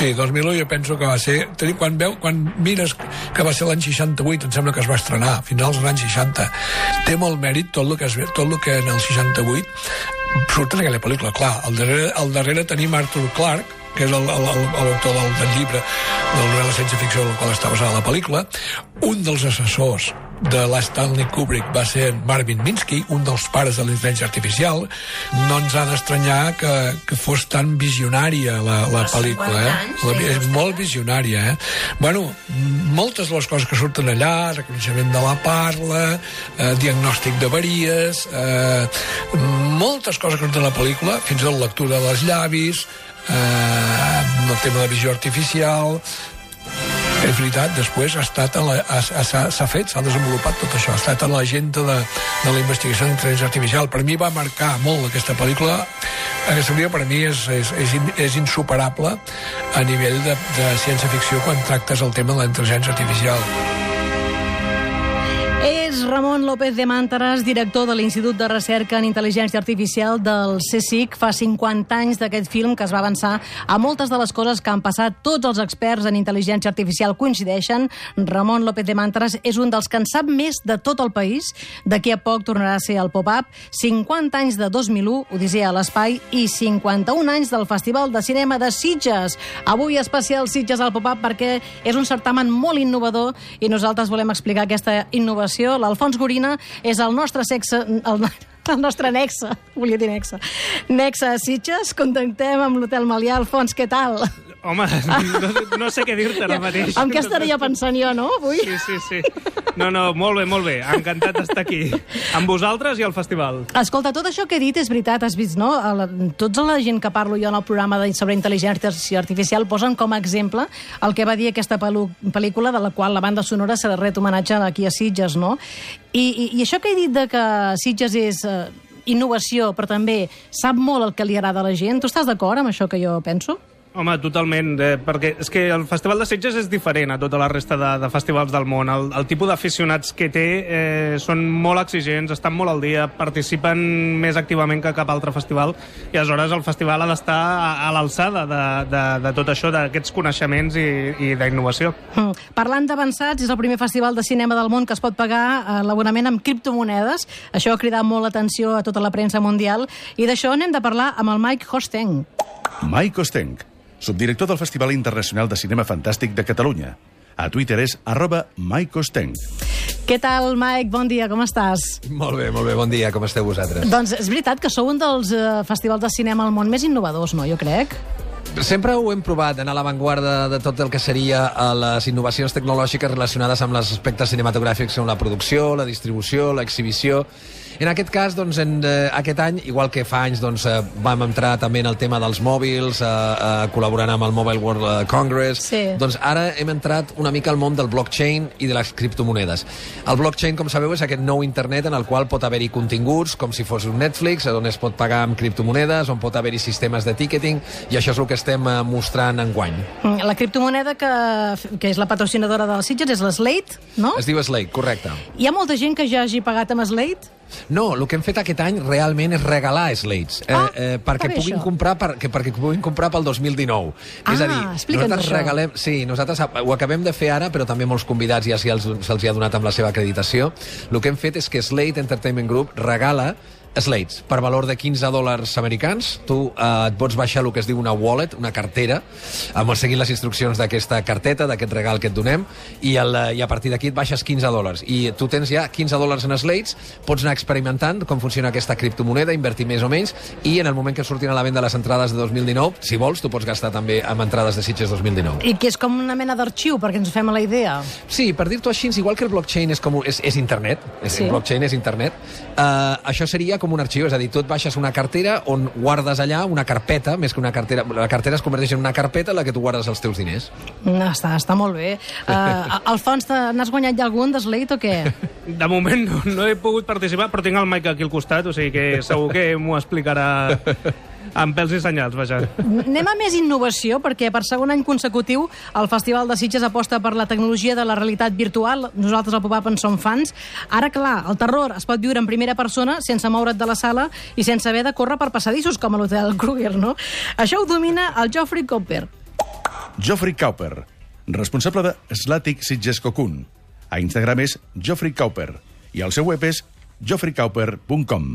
Sí, 2001 jo penso que va ser... Quan mires que va ser l'any 68, em sembla que es va estrenar, a finals dels anys 60, té molt mèrit tot el que en el 68 surt en aquella pel·lícula. Clar, al darrere tenim Arthur Clarke, que és l'autor del llibre del novel·la ciència ficció en el qual està basada la pel·lícula. Un dels assessors de la Stanley Kubrick va ser Marvin Minsky, un dels pares de l'intel·ligència artificial. No ens ha d'estranyar que fos tan visionària la pel·lícula. És molt visionària. Bueno, moltes de les coses que surten allà, reconeixement de la parla, diagnòstic d'avaries, moltes coses que surten a la pel·lícula, fins a la lectura dels llavis, el tema de visió artificial. És veritat, després s'ha fet, s'ha desenvolupat tot això, ha estat en l'agenda de la investigació d'intel·ligència artificial. Per mi va marcar molt aquesta pel·lícula. Aquesta pel·lícula per mi és insuperable a nivell de ciència-ficció quan tractes el tema de la intel·ligència artificial. És Ramon López de Màntares, director de l'Institut de Recerca en Intel·ligència Artificial del CSIC. Fa 50 anys d'aquest film que es va avançar a moltes de les coses que han passat. Tots els experts en intel·ligència artificial coincideixen. Ramon López de Màntares és un dels que en sap més de tot el país. D'aquí a poc tornarà a ser el Pop-Up. 50 anys de 2001, Odissea a l'espai, i 51 anys del Festival de Cinema de Sitges. Avui especial Sitges al Pop-Up perquè és un certamen molt innovador i nosaltres volem explicar aquesta innovació. L'Alfons Gorina és el nostre el nostre nexe, volia dir nexe. Nexe a Sitges, contactem amb l'Hotel Melià. Alfons, què tal? Home, no sé què dir-te ara mateix. En què estaria pensant jo, no, avui? Sí. No, molt bé. Encantat d'estar aquí. Amb vosaltres i al festival. Escolta, tot això que he dit és veritat, has vist, no? Tota la gent que parlo jo en el programa sobre intel·ligència artificial posen com a exemple el que va dir aquesta pel·lícula, de la qual la banda sonora s'ha ret homenatge aquí a Sitges, no? I això que he dit de que Sitges és innovació, però també sap molt el que li agrada a la gent, tu estàs d'acord amb això que jo penso? Home, totalment, perquè és que el Festival de Sitges és diferent a tota la resta de festivals del món. El tipus d'aficionats que té són molt exigents, estan molt al dia, participen més activament que cap altre festival, i aleshores el festival ha d'estar a l'alçada de tot això, d'aquests coneixements i d'innovació. Parlant d'avançats, és el primer festival de cinema del món que es pot pagar l'abonament amb criptomonedes. Això ha cridat molt l'atenció a tota la premsa mundial, i d'això n'hem de parlar amb el Mike Hosteng. Mike Hosteng, subdirector del Festival Internacional de Cinema Fantàstic de Catalunya. A Twitter és @MikeHosteng. Què tal, Mike? Bon dia, com estàs? Molt bé, bon dia. Com esteu vosaltres? Doncs és veritat que sou un dels festivals de cinema al món més innovadors, no? Jo crec. Sempre ho hem provat, d'anar a l'avantguarda de tot el que seria les innovacions tecnològiques relacionades amb els aspectes cinematogràfics, com la producció, la distribució, l'exhibició. En aquest cas, doncs, aquest any, igual que fa anys, doncs, vam entrar també en el tema dels mòbils, col·laborant amb el Mobile World Congress. Sí. Doncs ara hem entrat una mica al món del blockchain i de les criptomonedes. El blockchain, com sabeu, és aquest nou internet en el qual pot haver-hi continguts, com si fos un Netflix, on es pot pagar amb criptomonedes, on pot haver-hi sistemes de ticketing, i això és el que estem mostrant enguany. La criptomoneda que és la patrocinadora de les Sitges és l'Slate, no? Es diu Slate, correcte. Hi ha molta gent que ja hagi pagat amb Slate? No, el que hem fet aquest any realment és regalar Slates, perquè puguin comprar pel 2019. És a dir, nosaltres regalem... Sí, nosaltres ho acabem de fer ara, però també molts convidats ja se'ls ha donat amb la seva acreditació. El que hem fet és que Slate Entertainment Group regala Slates per valor de $15 americans. Tu et pots baixar el que es diu una wallet, una cartera, seguint les instruccions d'aquesta carteta, d'aquest regal que et donem, i a partir d'aquí et baixes $15. I tu tens ja $15 en Slates, pots anar experimentant com funciona aquesta criptomoneda, invertir més o menys, i en el moment que surtin a la venda les entrades de 2019, si vols, tu pots gastar també amb entrades de Sitges 2019. I que és com una mena d'arxiu, perquè ens fem a la idea. Sí, per dir-t'ho així, igual que el blockchain és internet, el blockchain és internet, això seria com un arxiu, és a dir, tu et baixes una cartera on guardes allà una carpeta, més que una cartera, la cartera es converteix en una carpeta en la que tu guardes els teus diners. Està molt bé. Alfons, n'has guanyat ja algun d'Slate o què? De moment no he pogut participar, però tinc el Mike aquí al costat, o sigui que segur que m'ho explicarà amb pèls i senyals, vaja. Anem a més innovació, perquè per segon any consecutiu el Festival de Sitges aposta per la tecnologia de la realitat virtual. Nosaltres al Pop-Up en som fans. Ara, clar, el terror es pot viure en primera persona sense moure't de la sala i sense haver de córrer per passadissos, com a l'Hotel Kruger, no? Això ho domina el Geoffrey Cooper. Geoffrey Cowper, responsable de Slatic Sitges Cocoon. A Instagram és Geoffrey Cowper i el seu web és geoffreycowper.com.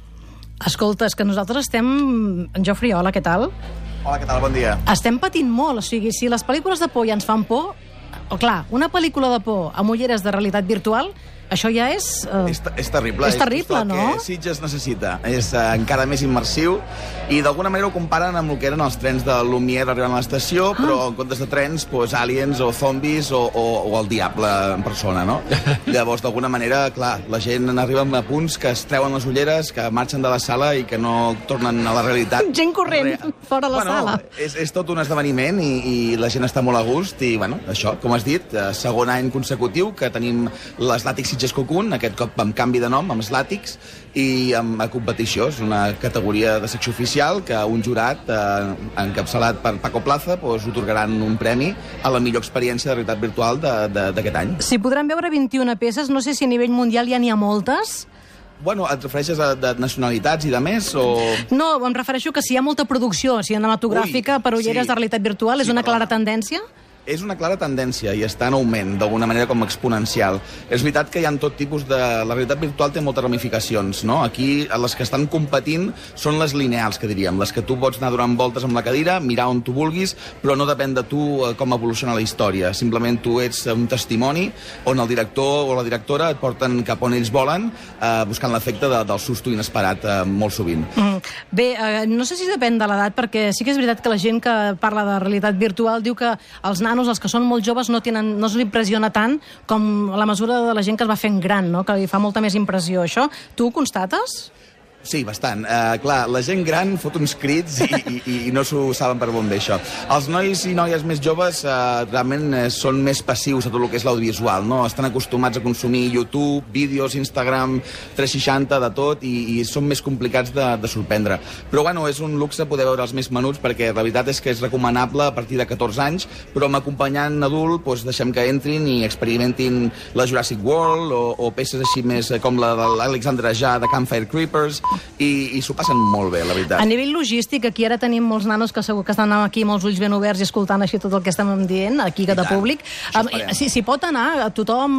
Escolta, és que nosaltres estem... Geoffrey, hola, què tal? Hola, què tal? Bon dia. Estem patint molt, o sigui, si les pel·lícules de por ja ens fan por, o clar, una pel·lícula de por amb ulleres de realitat virtual, això ja és... És terrible. És terrible, no? El que Sitges necessita. És encara més immersiu i d'alguna manera ho comparen amb el que eren els trens de Lumière arribant a l'estació, però en comptes de trens, aliens o zombis o el diable en persona, no? Llavors, d'alguna manera, clar, la gent arriba a punts que es treuen les ulleres, que marxen de la sala i que no tornen a la realitat. Gent corrent fora la sala. És tot un esdeveniment i la gent està molt a gust i, això, com has dit, segon any consecutiu que tenim l'Slatic Sitges Cocoon, aquest cop amb canvi de nom, amb Slatics, i amb competició. És una categoria de secció oficial que un jurat encapçalat per Paco Plaza otorgaran un premi a la millor experiència de realitat virtual d'aquest any. Si podran veure 21 peces, no sé si a nivell mundial ja n'hi ha moltes. Bueno, et refereixes a de nacionalitats i de més, o...? No, em refereixo que si hi ha molta producció cinematogràfica per ulleres de realitat virtual, és una clara tendència? És una clara tendència i està en augment, d'alguna manera com exponencial. És veritat que hi ha tot tipus de... La realitat virtual té moltes ramificacions, no? Aquí les que estan competint són les lineals, que diríem, les que tu pots anar donant voltes amb la cadira, mirar on tu vulguis, però no depèn de tu com evoluciona la història. Simplement tu ets un testimoni on el director o la directora et porten cap on ells volen, buscant l'efecte del susto inesperat molt sovint. Bé, no sé si depèn de l'edat, perquè sí que és veritat que la gent que parla de realitat virtual diu que els els que són molt joves no els impressiona tant com la mesura de la gent que es va fent gran, no? Que li fa molta més impressió, això. Tu ho constates? Sí, bastant. Clar, la gent gran fot uns crits i no s'ho saben per bon bé, això. Els nois i noies més joves realment són més passius a tot el que és l'audiovisual, no? Estan acostumats a consumir YouTube, vídeos, Instagram, 360, de tot, i són més complicats de sorprendre. Però, bueno, és un luxe poder veure els més menuts, perquè la veritat és que és recomanable a partir de 14 anys, però amb acompanyant adult deixem que entrin i experimentin la Jurassic World o peces així més com la de l'Alexandre Aja de Campfire Creepers, i s'ho passen molt bé, la veritat. A nivell logístic, aquí ara tenim molts nanos que segur que estan aquí amb els ulls ben oberts i escoltant així tot el que estem dient, aquí de públic. Si pot anar a tothom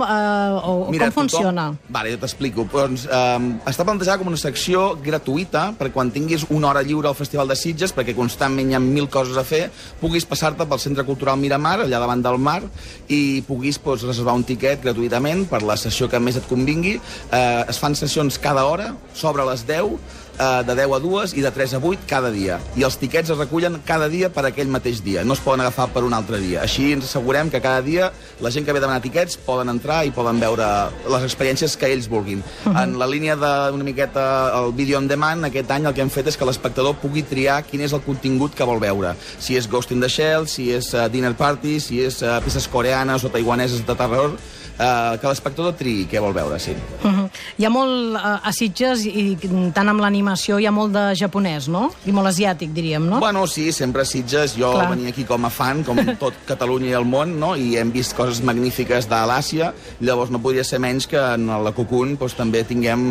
o com funciona? Vale, jo t'explico. Doncs està plantejada com una secció gratuïta per quan tinguis una hora lliure al Festival de Sitges, perquè constantment hi ha 1000 coses a fer, puguis passar-te pel Centre Cultural Miramar, allà davant del mar, i puguis reservar un tiquet gratuïtament per la sessió que més et convingui. Es fan sessions cada hora, sobre les 10, de 10 a 2 i de 3 a 8 cada dia. I els tiquets es recullen cada dia per aquell mateix dia. No es poden agafar per un altre dia. Així ens assegurem que cada dia la gent que ve a demanar tiquets poden entrar i poden veure les experiències que ells vulguin. En la línia d'una miqueta el vídeo on demand, aquest any el que hem fet és que l'espectador pugui triar quin és el contingut que vol veure. Si és Ghost in the Shell, si és Dinner Party, si és peces coreanes o taiwaneses de terror, que l'espectador triï què vol veure, sí. Hi ha molt a Sitges, i tant amb l'animació, hi ha molt de japonès, no? I molt asiàtic, diríem, no? Bueno, sí, sempre a Sitges. Jo venia aquí com a fan, com tot Catalunya i el món, no? I hem vist coses magnífiques de l'Àsia. Llavors no podria ser menys que en la Cocoon també tinguem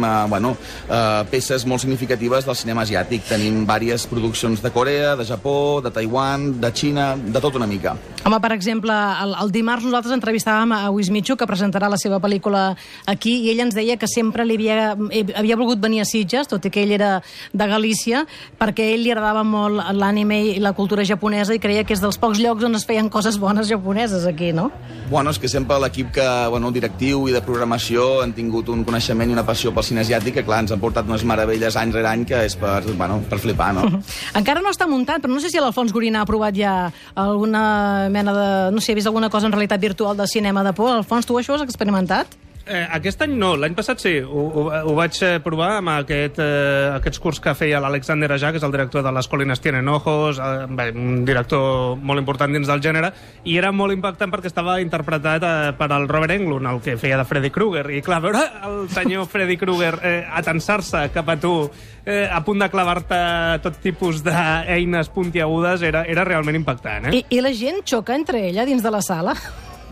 peces molt significatives del cinema asiàtic. Tenim diverses produccions de Corea, de Japó, de Taiwan, de Xina, de tot una mica. Home, per exemple, el dimarts nosaltres entrevistàvem a Wismichu, que presentarà la seva pel·lícula aquí, i ell ens deia que sempre havia volgut venir a Sitges, tot i que ell era de Galícia, perquè a ell li agradava molt l'anime i la cultura japonesa i creia que és dels pocs llocs on es feien coses bones japoneses aquí, no? Bueno, és que sempre l'equip directiu i de programació han tingut un coneixement i una passió pel cine asiàtic que, clar, ens han portat unes meravelles any rere any que és per flipar, no? Encara no està muntat, però no sé si l'Alfons Gorina ha provat ja alguna mena de... No sé, ha vist alguna cosa en realitat virtual de cinema de por. Alfons, tu això has experimentat? Aquest any no, l'any passat sí. Ho vaig provar amb aquests curs que feia l'Alexander Aja, que és el director de Les Colinas Tienen Ojos, un director molt important dins del gènere, i era molt impactant perquè estava interpretat per el Robert Englund, el que feia de Freddy Krueger. I clar, veure el senyor Freddy Krueger atensar-se cap a tu, a punt de clavar-te tot tipus d'eines puntiagudes, era realment impactant, I la gent xoca entre ella dins de la sala?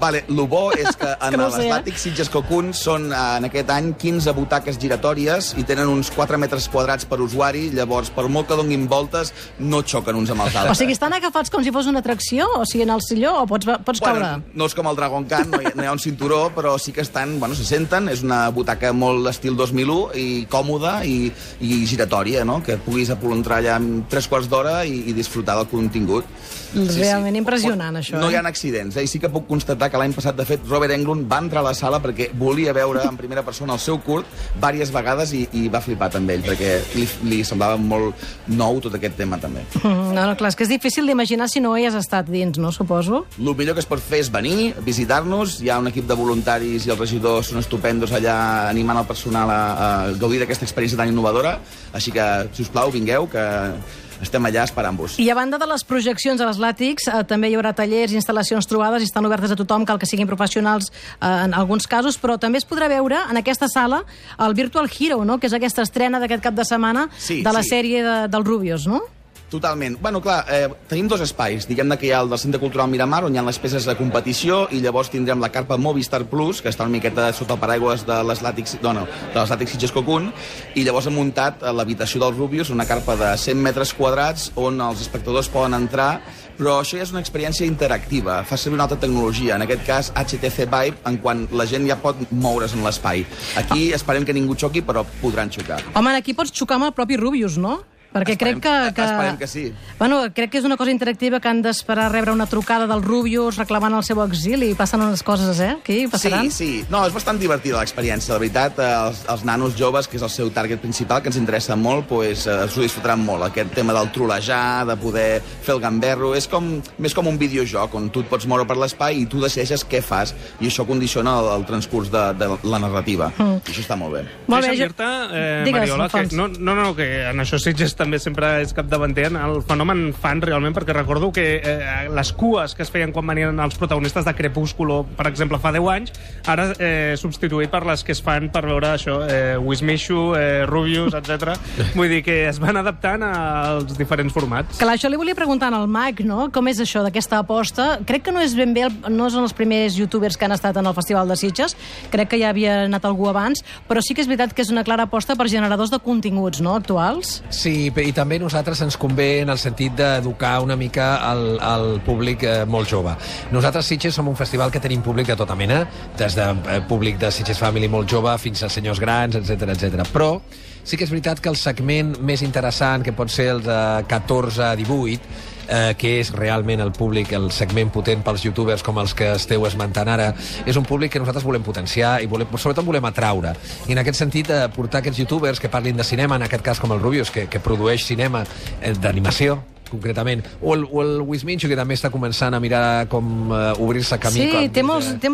Vale, el bo és que en les Làtics Sitges Cocoon són en aquest any 15 butaques giratòries i tenen uns 4 metres quadrats per usuari, llavors per molt que donguin voltes no xoquen uns amb els altres. O sigui, estan agafats com si fos una atracció? O sigui, en el silló o pots caure? No és com el Dragon Khan, no hi ha un cinturó, però sí que estan, se senten, és una butaca molt estil 2001 i còmoda i giratòria, no? Que puguis apolantrar allà en 3 quarts d'hora i disfrutar del contingut. Realment impressionant, això. No hi ha accidents, i sí que puc constatar que l'any passat, de fet, Robert Englund va entrar a la sala perquè volia veure en primera persona el seu curt diverses vegades i va flipar també ell, perquè li semblava molt nou tot aquest tema també. No, clar, és que és difícil d'imaginar si no hi has estat dins, no, suposo? El millor que es pot fer és venir, visitar-nos, hi ha un equip de voluntaris i els regidors són estupendos allà animant el personal a gaudir d'aquesta experiència tan innovadora, així que, si us plau, vingueu, que estem allà esperant-vos. I a banda de les projeccions a les Làtics, també hi haurà tallers, instal·lacions trobades, i estan obertes a tothom, cal que siguin professionals en alguns casos, però també es podrà veure en aquesta sala el Virtual Hero, no? Que és aquesta estrena d'aquest cap de setmana de la sèrie dels Rubius, no? Totalment. Bueno, clar, tenim 2 espais. Diguem-ne que hi ha el del Centre Cultural Miramar, on hi ha les peces de competició, i llavors tindrem la carpa Movistar Plus, que està una miqueta sota el paraigües de les Làtics Sitges Cocoon, i llavors hem muntat l'habitació dels Rubius, una carpa de 100 metres quadrats, on els espectadors poden entrar, però això ja és una experiència interactiva, fa servir una altra tecnologia, en aquest cas HTC Vive, en quan la gent ja pot moure's en l'espai. Aquí esperem que ningú xoqui, però podran xocar. Home, aquí pots xocar amb el propi Rubius, no? Perquè crec que... Esperem que sí. Bueno, crec que és una cosa interactiva que han d'esperar a rebre una trucada del Rubius reclamant el seu exili i passen unes coses, Aquí passaran? Sí. No, és bastant divertida l'experiència. La veritat, els nanos joves, que és el seu target principal, que ens interessa molt, pues, s'ho disfrutaran molt. Aquest tema del trolejar, de poder fer el gamberro, és més com un videojoc, on tu et pots moure per l'espai i tu decideixes què fas, i això condiciona el transcurs de la narrativa. I això està molt bé. Deixa'm dir-te, Mariola, que en això Sitges també sempre és capdavanter en el fenomen fan, realment, perquè recordo que les cues que es feien quan venien els protagonistes de Crepúsculo, per exemple, fa 10 anys, ara substituït per les que es fan per veure això, Wismichu, Rubius, etc. Vull dir que es van adaptant als diferents formats. Clar, això li volia preguntar al Mac, no? Com és això d'aquesta aposta? Crec que no és ben bé, no són els primers youtubers que han estat en el Festival de Sitges, crec que ja havia anat algú abans, però sí que és veritat que és una clara aposta per generadors de continguts, no?, actuals. Sí, i també a nosaltres ens convé en el sentit d'educar una mica el públic molt jove. Nosaltres, Sitges, som un festival que tenim públic de tota mena, des de públic de Sitges Family molt jove fins a senyors grans, etc. Però sí que és veritat que el segment més interessant, que pot ser el de 14 a 18, que és realment el públic, el segment potent pels youtubers com els que esteu esmentant ara, és un públic que nosaltres volem potenciar i sobretot volem atraure. I en aquest sentit, portar aquests youtubers que parlin de cinema, en aquest cas com el Rubius, que produeix cinema d'animació, concretament, o el Wismichu, que també està començant a mirar com obrir-se camí. Sí, té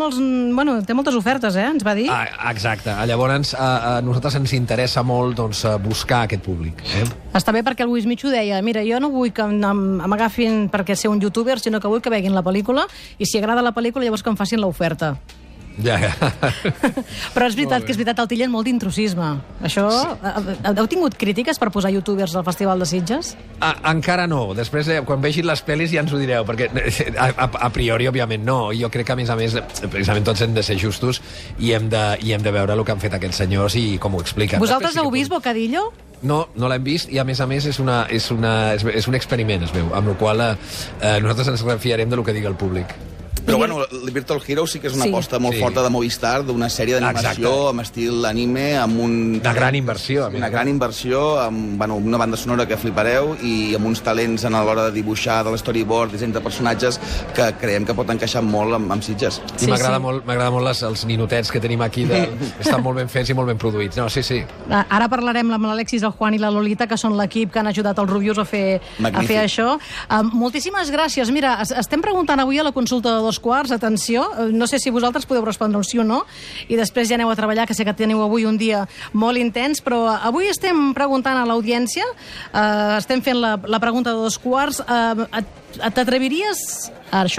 moltes ofertes, ens va dir. Exacte. Llavors, a nosaltres ens interessa molt buscar aquest públic. Està bé, perquè el Wismichu deia, mira, jo no vull que m'agafin perquè ser un youtuber, sinó que vull que veguin la pel·lícula, i si agrada la pel·lícula, llavors que em facin l'oferta. Ja. Però és veritat, el tillen molt d'intrusisme. Això, heu tingut crítiques per posar youtubers al Festival de Sitges? Encara no. Després, quan vegin les pel·lis ja ens ho direu, perquè a priori, òbviament, no. Jo crec que, a més, precisament tots hem de ser justos i hem de veure el que han fet aquests senyors i com ho expliquen. Vosaltres heu vist Bocadillo? No l'hem vist, i a més és un experiment, es veu, amb el qual nosaltres ens refiarem del que digui el públic. Però bueno, el Virtual Hero sí que és una aposta molt forta de Movistar, d'una sèrie d'animació amb estil anime, amb una gran inversió. Una gran inversió, amb una banda sonora que flipareu i amb uns talents a l'hora de dibuixar, de l'storyboard, disseny de personatges, que creiem que pot encaixar molt amb Sitges. I m'agrada molt els ninotets que tenim aquí, estan molt ben fets i molt ben produïts. No, sí. Ara parlarem amb l'Alexis, el Juan i la Lolita, que són l'equip que han ajudat els Rubius a fer això. Moltíssimes gràcies. Mira, estem preguntant avui a la consulta de 2:15, atenció, no sé si vosaltres podeu respondre un sí o no, i després ja aneu a treballar, que sé que teniu avui un dia molt intens, però avui estem preguntant a l'audiència, estem fent la pregunta de 2:15, t'atreviries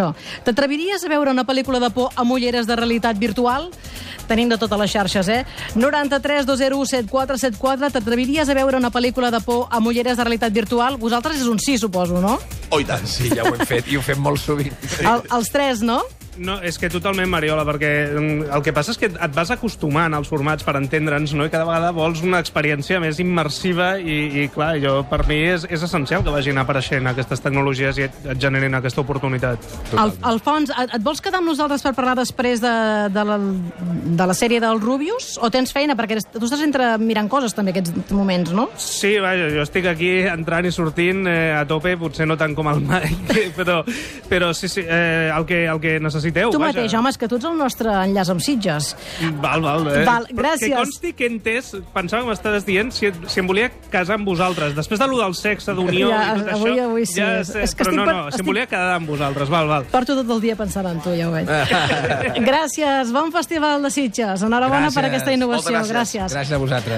a veure una pel·lícula de por amb ulleres de realitat virtual? Tenim de totes les xarxes, 93 201 7474, t'atreviries a veure una pel·lícula de por amb ulleres de realitat virtual? Vosaltres és un sí, suposo, no? Oh, i tant. Sí, ja ho hem fet, i ho fem molt sovint. Els tres, no? No, és que totalment, Mariola, perquè el que passa és que et vas acostumant als formats per entendre'ns, no? I cada vegada vols una experiència més immersiva i clar, per mi és essencial que vagin apareixent aquestes tecnologies i et generin aquesta oportunitat. Alfons, et vols quedar amb nosaltres per parlar després de la sèrie del Rubius? O tens feina? Perquè tu estàs mirant coses també aquests moments, no? Sí, vaja, jo estic aquí entrant i sortint a tope, potser no tant com el Mike, però sí, el que necessiteu. Tu mateix, home, és que tu ets el nostre enllaç amb Sitges. Val, gràcies. Que consti que he entès, pensava que m'estaves dient si em volia casar amb vosaltres. Després de lo del sexe, d'unió i tot això... Avui sí. Però no, si em volia quedar amb vosaltres, val. Porto tot el dia pensant en tu, ja ho veig. Gràcies, bon festival de Sitges. Enhorabona per aquesta innovació. Gràcies a vosaltres.